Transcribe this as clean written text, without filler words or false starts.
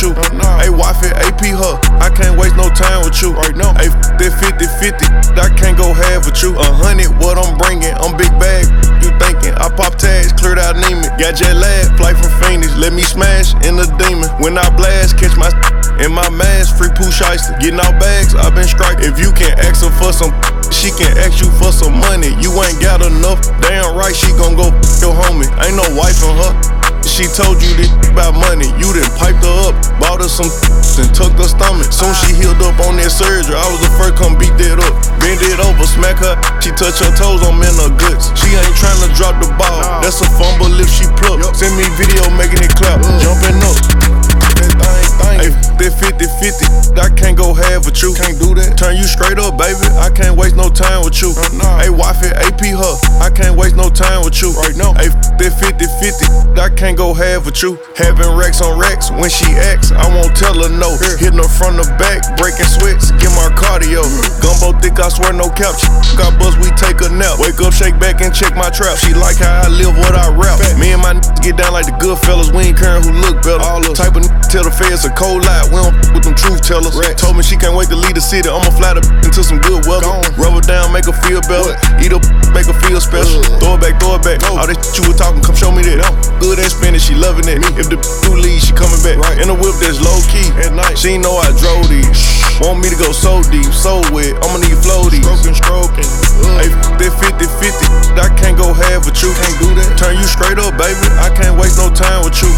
you. Hey, wifey, AP her, I can't waste no time with you. Right now, hey, that 50-50, I can't go half with you. 100, what I'm bringing, I'm big bag. You thinking, I pop tags, cleared out Neiman. Got jet lag, flight from Phoenix, let me smash in the demon. When I blast, catch my in my mask, free poo shiesty. Getting out bags, I been striking. If you can ask her for some, she can ask you for some money. You ain't got enough, damn right, she gon' go your homie. Ain't no wife on her. She told you this about money, you done piped her up, bought her some and tucked her stomach. Soon she healed up on that surgery, I was the first come beat that up. Bend it over, smack her, she touch her toes on men her guts. She ain't tryna drop the ball, that's a fumble if she pluck. Send me video making it clap, jumping up. Ay, that 50-50, I can't go half with you. Can't do that. Turn you straight up, baby. I can't waste no time with you. Hey, wifey, AP her, I can't waste no time with you. Right now, ay, that 50-50, I can't go half with you. Having racks on racks, when she acts, I won't tell her no. Hitting her from the back, breaking sweats, get my cardio. Gumbo thick, I swear no cap. Got buzz, we take a nap. Wake up, shake back, and check my trap. She like how I live, what I rap. Me and my get down like the good fellas. We ain't caring who look better. All the type of tell the feds a cold lie. We don't with them truth tellers. Told me she can't wait to leave the city. I'ma fly the into some good weather. Rub her down, make her feel better. Eat up, make her feel special. Throw it back, throw it back. All that shit you was talking, come show me that. Good at spinning, she loving it. If the do leave, she coming back. In the whip that's low key. At night, she ain't know I drove these. Want me to go so deep, so wet. I'ma need floaties. Stroking. Ay, that 50-50, I can't go half with you. Can't do that. Turn you straight up, baby. I can't waste no time with you.